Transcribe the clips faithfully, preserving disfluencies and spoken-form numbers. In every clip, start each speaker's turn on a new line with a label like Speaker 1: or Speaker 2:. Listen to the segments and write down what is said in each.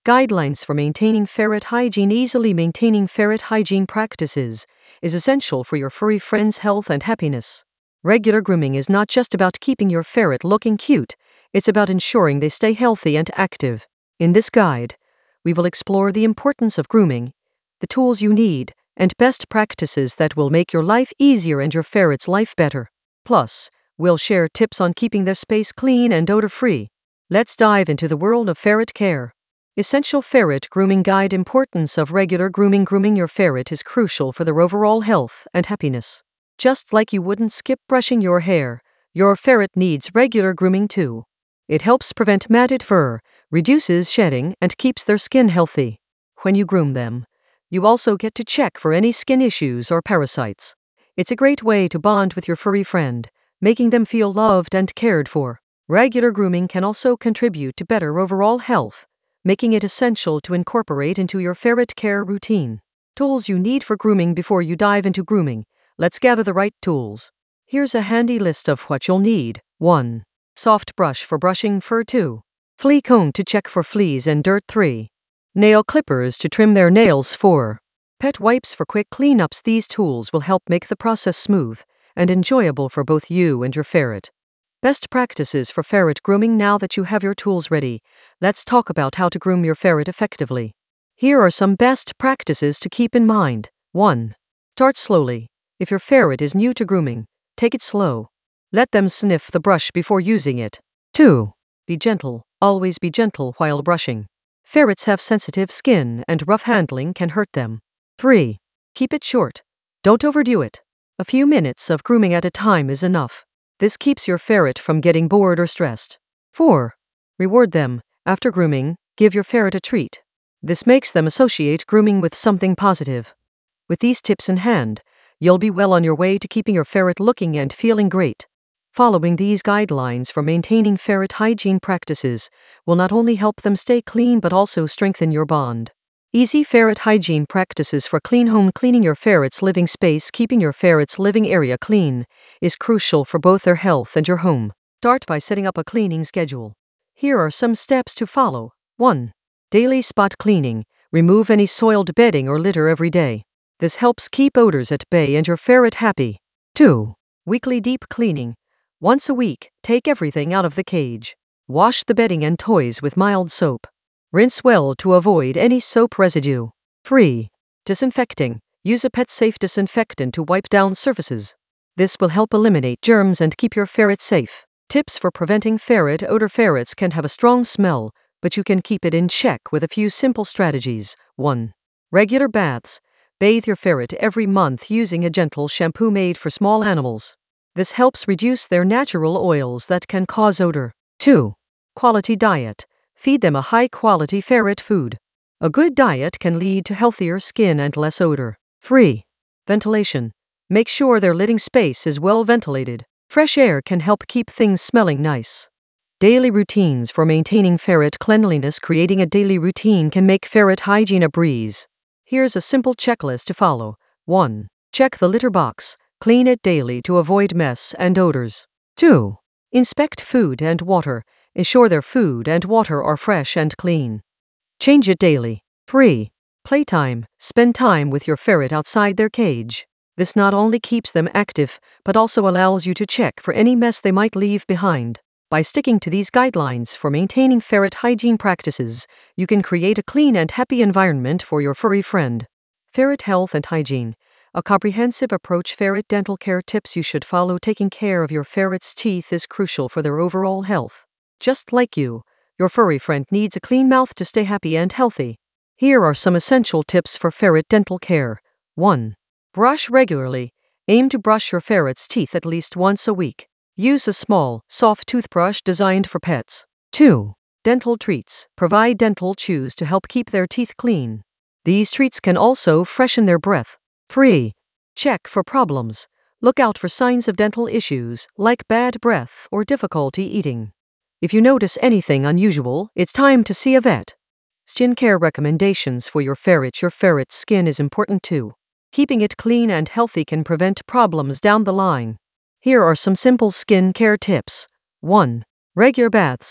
Speaker 1: Guidelines for maintaining ferret hygiene. Easily maintaining ferret hygiene practices is essential for your furry friend's health and happiness. Regular grooming is not just about keeping your ferret looking cute, it's about ensuring they stay healthy and active. In this guide, we will explore the importance of grooming, the tools you need, and best practices that will make your life easier and your ferret's life better. Plus, we'll share tips on keeping their space clean and odor-free. Let's dive into the world of ferret care. Essential Ferret Grooming Guide. Importance of regular grooming. Grooming your ferret is crucial for their overall health and happiness. Just like you wouldn't skip brushing your hair, your ferret needs regular grooming too. It helps prevent matted fur, reduces shedding, and keeps their skin healthy. When you groom them, you also get to check for any skin issues or parasites. It's a great way to bond with your furry friend, making them feel loved and cared for. Regular grooming can also contribute to better overall health, making it essential to incorporate into your ferret care routine. Tools you need for grooming. Before you dive into grooming, let's gather the right tools. Here's a handy list of what you'll need. one. Soft brush for brushing fur. two. Flea comb to check for fleas and dirt. three. Nail clippers to trim their nails. four. Pet wipes for quick cleanups. These tools will help make the process smooth and enjoyable for both you and your ferret. Best practices for ferret grooming. Now that you have your tools ready, let's talk about how to groom your ferret effectively. Here are some best practices to keep in mind. one. Start slowly. If your ferret is new to grooming, take it slow. Let them sniff the brush before using it. two. Be gentle. Always be gentle while brushing. Ferrets have sensitive skin and rough handling can hurt them. three. Keep it short. Don't overdo it. A few minutes of grooming at a time is enough. This keeps your ferret from getting bored or stressed. four. Reward them. After grooming, give your ferret a treat. This makes them associate grooming with something positive. With these tips in hand, you'll be well on your way to keeping your ferret looking and feeling great. Following these guidelines for maintaining ferret hygiene practices will not only help them stay clean but also strengthen your bond. Easy ferret hygiene practices for clean home. Cleaning your ferret's living space. Keeping your ferret's living area clean is crucial for both their health and your home. Start by setting up a cleaning schedule. Here are some steps to follow. one. Daily spot cleaning. Remove any soiled bedding or litter every day. This helps keep odors at bay and your ferret happy. two. Weekly deep cleaning. Once a week, take everything out of the cage. Wash the bedding and toys with mild soap. Rinse well to avoid any soap residue. three. Disinfecting. Use a pet-safe disinfectant to wipe down surfaces. This will help eliminate germs and keep your ferret safe. Tips for preventing ferret odor. Ferrets can have a strong smell, but you can keep it in check with a few simple strategies. one. Regular baths. Bathe your ferret every month using a gentle shampoo made for small animals. This helps reduce their natural oils that can cause odor. two. Quality diet. Feed them a high-quality ferret food. A good diet can lead to healthier skin and less odor. three. Ventilation. Make sure their living space is well ventilated. Fresh air can help keep things smelling nice. Daily routines for maintaining ferret cleanliness. Creating a daily routine can make ferret hygiene a breeze. Here's a simple checklist to follow. one. Check the litter box. Clean it daily to avoid mess and odors. two. Inspect food and water. Ensure their food and water are fresh and clean. Change it daily. three. Playtime. Spend time with your ferret outside their cage. This not only keeps them active, but also allows you to check for any mess they might leave behind. By sticking to these guidelines for maintaining ferret hygiene practices, you can create a clean and happy environment for your furry friend. Ferret health and hygiene. A comprehensive approach. Ferret dental care tips you should follow. Taking care of your ferret's teeth is crucial for their overall health. Just like you, your furry friend needs a clean mouth to stay happy and healthy. Here are some essential tips for ferret dental care. one. Brush regularly. Aim to brush your ferret's teeth at least once a week. Use a small, soft toothbrush designed for pets. two. Dental treats. Provide dental chews to help keep their teeth clean. These treats can also freshen their breath. three. Check for problems. Look out for signs of dental issues, like bad breath or difficulty eating. If you notice anything unusual, it's time to see a vet. Skin care recommendations for your ferret. Your ferret's skin is important too. Keeping it clean and healthy can prevent problems down the line. Here are some simple skin care tips. one. Regular baths.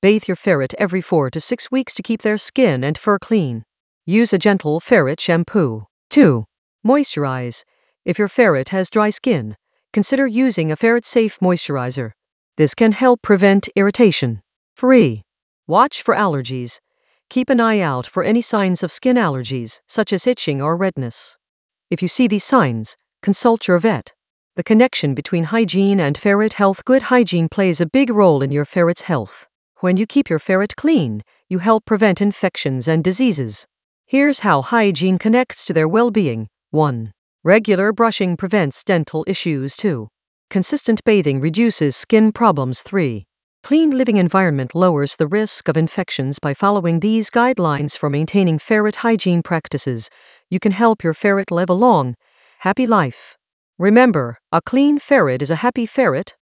Speaker 1: Bathe your ferret every four to six weeks to keep their skin and fur clean. Use a gentle ferret shampoo. two. Moisturize. If your ferret has dry skin, consider using a ferret-safe moisturizer. This can help prevent irritation. three. Watch for allergies. Keep an eye out for any signs of skin allergies, such as itching or redness. If you see these signs, consult your vet. The connection between hygiene and ferret health. Good hygiene plays a big role in your ferret's health. When you keep your ferret clean, you help prevent infections and diseases. Here's how hygiene connects to their well-being. one. Regular brushing prevents dental issues. two. Consistent bathing reduces skin problems. three. Clean living environment lowers the risk of infections. By following these guidelines for maintaining ferret hygiene practices, you can help your ferret live a long, happy life. Remember, a clean ferret is a happy ferret.